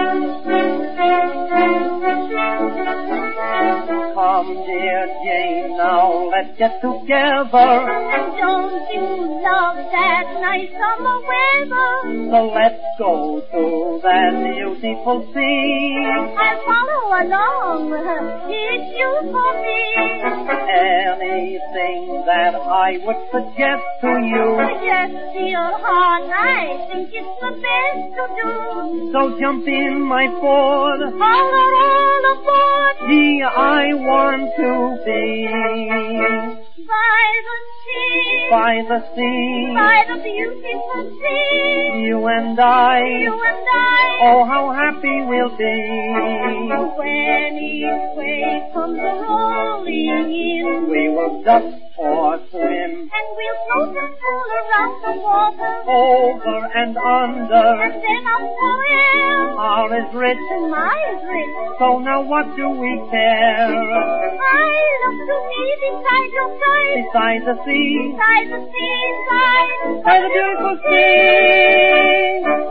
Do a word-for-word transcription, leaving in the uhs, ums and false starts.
Come, dear Jane, now let's get together. And don't you love that nice summer weather? So let's go to that beautiful sea. I'll follow along, it's you for me. Anything that I would suggest to you. Yes, dear heart, I think it's the best to do. So jump in my Ford. All are all aboard. Gee, I want to be By the sea. by the sea. By the beautiful sea. You and I. You and I. Oh, how happy we'll be. When each wave comes rolling in. We will duck or swim. And we'll float and fool around the water. Over and under. And then up forever. R is rich. And my is rich. So now what do we care? I love to be beside your side. Beside the sea. Beside the seaside. By the beautiful sea.